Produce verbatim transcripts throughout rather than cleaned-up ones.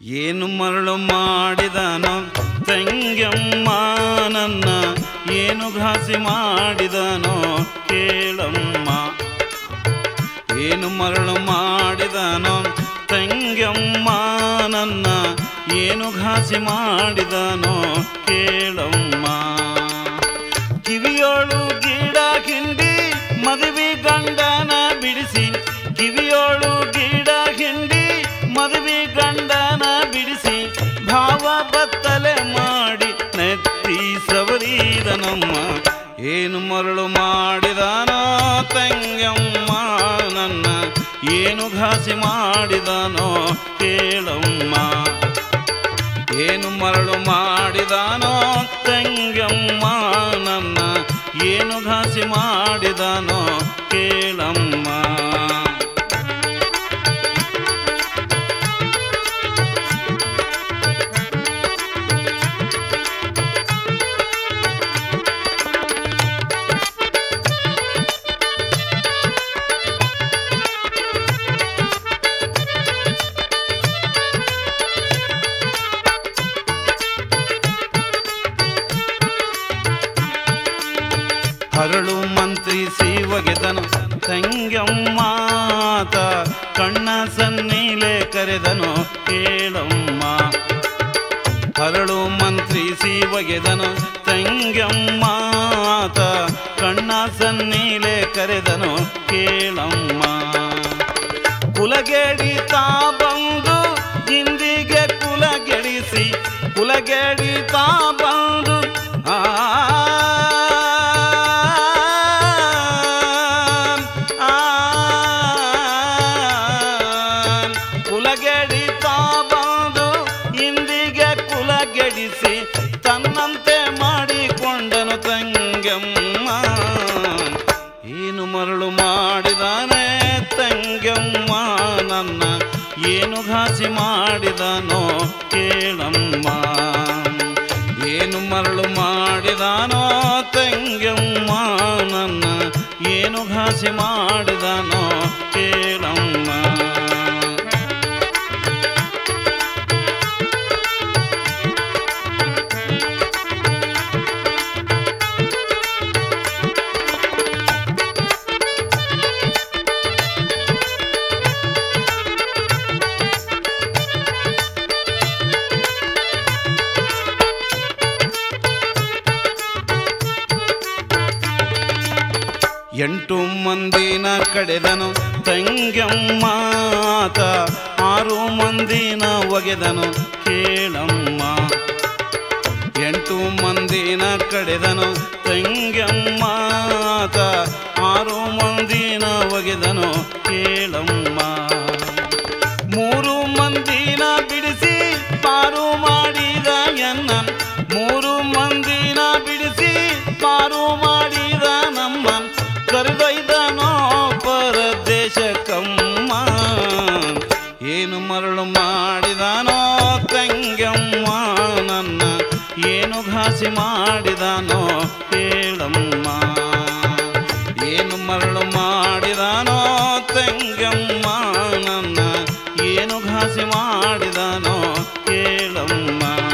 ಏನು ಮರಳು ಮಾಡಿದನೋ ತಂಗ್ಯಮ್ಮ ನನ್ನ, ಏನು ಘಾಸಿ ಮಾಡಿದನೋ ಕೇಳಮ್ಮ. ಏನು ಮರಳು ಮಾಡಿದನೋ ತಂಗ್ಯಮ್ಮ ನನ್ನ, ಏನು ಘಾಸಿ ಮಾಡಿದನೋ ಕೇಳಮ್ಮ. ಕಿವಿಯೋಳು ಗಿಡ ಹಿಂಡಿ ಮದುವೆ ಗಂಡನ ಬಿಡಿಸಿ, ಕಿವಿಯೋಳು ಗಿಡ ಹಿಂಡಿ ಮದುವೆ ಗಂಡನ ಬಿಡಿಸಿ, ಭಾವ ಬತ್ತಲೆ ಮಾಡಿ ನೆತ್ತಿ ಸವರಿದನಮ್ಮ. ಏನು ಮರಳು ಮಾಡಿದನೋ ತಂಗ್ಯಮ್ಮ ನನ್ನ, ಏನು ಘಾಸಿ ಮಾಡಿದನೋ ಕೇಳಮ್ಮ. ಏನು ಮರಳು ಮಾಡಿದನೋ ತಂಗ್ಯಮ್ಮ ನನ್ನ, ಏನು ಘಾಸಿ ಮಾಡಿದನೋ ಕೇಳಮ್ಮ. ಹರಳು ಮಂತ್ರಿಸಿ ಒಗೆದನು ತಂಗ್ಯಮ್ಮಾತ, ಕಣ್ಣ ಸನ್ನಿಲೆ ಕರೆದನು ಕೇಳಮ್ಮ. ಹರಳು ಮಂತ್ರಿಸಿ ಒಗೆದನು ತಂಗ್ಯಮ್ಮಾತ, ಕಣ್ಣ ಸನ್ನಿಲೆ ಕರೆದನು ಕೇಳಮ್ಮ. ಕುಲಗೆಡಿ ತಾ ಬಂದು ಹಿಂದಿಗೆ ಕುಲಗೆಡಿಸಿ, ಕುಲಗೆಡಿ ತಾ ಬಂದು ಆ ತನ್ನಂತೆ ಮಾಡಿಕೊಂಡನು ತಂಗ್ಯಮ್ಮ. ಏನು ಮರಳು ಮಾಡಿದಾನೆ ತಂಗ್ಯಮ್ಮ ನನ್ನ, ಏನು ಘಾಸಿ ಮಾಡಿದನೋ ಕೇಳಮ್ಮ. ಏನು ಮರಳು ಮಾಡಿದಾನೋ ತಂಗ್ಯಮ್ಮ ನನ್ನ, ಏನು ಘಾಸಿ ಮಾಡಿದನೋ ಕೇಳಮ್ಮ. ಎಂಟು ಮಂದಿನ ಕಡೆದನು ತಂಗ್ಯಮ್ಮಾತ, ಆರು ಮಂದಿನ ಒಗೆದನು ಕೇಳಮ್ಮ. ಎಂಟು ಮಂದಿನ ಕಡೆದನು ತಂಗ್ಯಮ್ಮಾತ, ಆರು ಮಂದಿನ ಒಗೆದನು ಕೇಳಮ್ಮ. ಮೂರು ಮಂದಿನ ಬಿಡಿಸಿ ಪಾರು ಮಾಡಿದ ಎನ್ನ, ಮೂರು ಮಂದಿನ ಬಿಡಿಸಿ ಪಾರು ಮಾಡಿದ ನಮ್ಮ, ಕರೆದೊಯ್ದನೋ ಪರದೇಶಕ್ಕಮ್ಮ. ಏನು ಮರಳು ಮಾಡಿದನೋ ತಂಗ್ಯಮ್ಮ ನನ್ನ, ಏನು ಘಾಸಿ ಮಾಡಿದನೋ ಕೇಳಮ್ಮ. ಏನು ಮರಳು ಮಾಡಿದನೋ ತಂಗ್ಯಮ್ಮ ನನ್ನ, ಏನು ಘಾಸಿ ಮಾಡಿದನೋ ಕೇಳಮ್ಮ.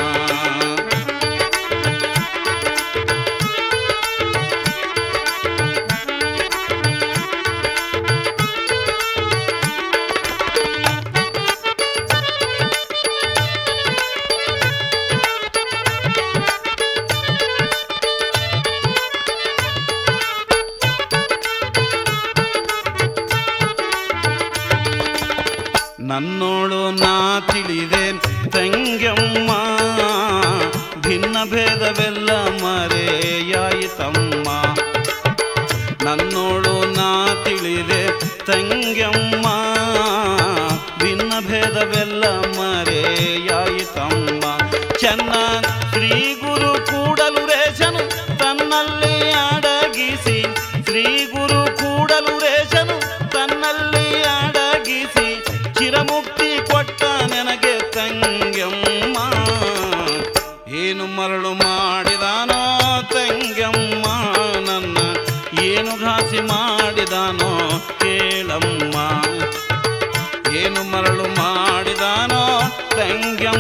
ನನ್ನೋಳು ನಾ ತಿಳಿದೆ ತಂಗ್ಯಮ್ಮ, ಭಿನ್ನ ಭೇದವೆಲ್ಲ ಮರೆಯಾಯಿತಮ್ಮ. ನನ್ನೋಳು ನಾ ತಿಳಿದೆ ತಂಗ್ಯಮ್ಮ, ಭಿನ್ನ ಭೇದವೆಲ್ಲ ಮರೆಯಾಯಿತಮ್ಮ. ಚೆನ್ನ ಶ್ರೀ ಗುರು ಕೂಡಲು ರೇಷನು ತನ್ನಲ್ಲಿ ಅಡಗಿಸಿ, ಶ್ರೀ ಗುರು ಕೂಡಲು ರೇಷನು ತನ್ನಲ್ಲಿ ಅಡಗಿಸಿ, ಚಿರಮುಕ್ತಿ ಕೊಟ್ಟ ನನಗೆ ತಂಗ್ಯಮ್ಮ. ಏನು ಮರಳು ಮಾಡಿದಾನೋ ತಂಗ್ಯಮ್ಮ ನನ್ನ, ಏನು ಘಾಸಿ ಮಾಡಿದಾನೋ ಕೇಳಮ್ಮ. ಏನು ಮರಳು ಮಾಡಿದಾನೋ ತಂಗ್ಯಮ್ಮ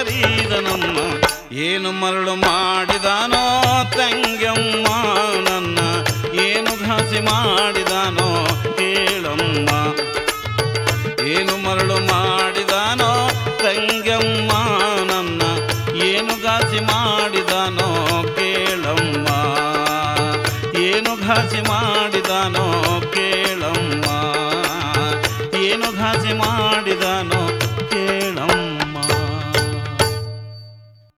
ಬರಿದನಮ್ಮ. ಏನು ಮರಳು ಮಾಡಿದಾನೋ ತಂಗ್ಯಮ್ಮ ನನ್ನ, ಏನು ಘಾಸಿ ಮಾಡಿದಾನೋ ಕೇಳಮ್ಮ. ಏನು ಮರಳು ಮಾಡಿದಾನೋ ತಂಗ್ಯಮ್ಮ ನನ್ನ, ಏನು ಘಾಸಿ ಮಾಡಿದಾನೋ ಕೇಳಮ್ಮ. ಏನು ಘಾಸಿ ಮಾಡಿದಾನೋ ಕೇಳಮ್ಮ, ಏನು ಘಾಸಿ ಮಾಡಿದಾನೋ ಕೇಳಮ್ಮ.